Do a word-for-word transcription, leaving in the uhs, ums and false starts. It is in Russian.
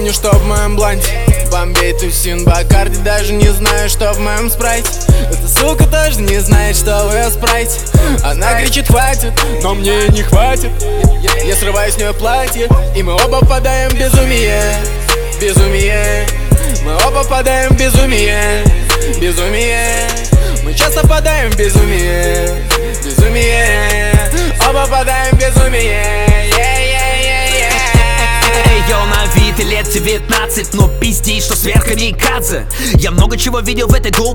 помню, что в моем бланте Бомбей, тусин, Бакарди, даже не знаю, что в моем спрайте. Эта сука тоже не знает, что в ее спрайте. Она кричит хватит, но мне не хватит. Я срываю с нее платье, и мы оба впадаем в безумие. Безумие. Мы оба впадаем в безумие. Безумие. Мы часто впадаем в безумие. Безумие. Оба впадаем в безумие. Йо, на вид и лет девятнадцать, но пиздишь, что сверхкамикадзе. Я много чего видел в этой глубокой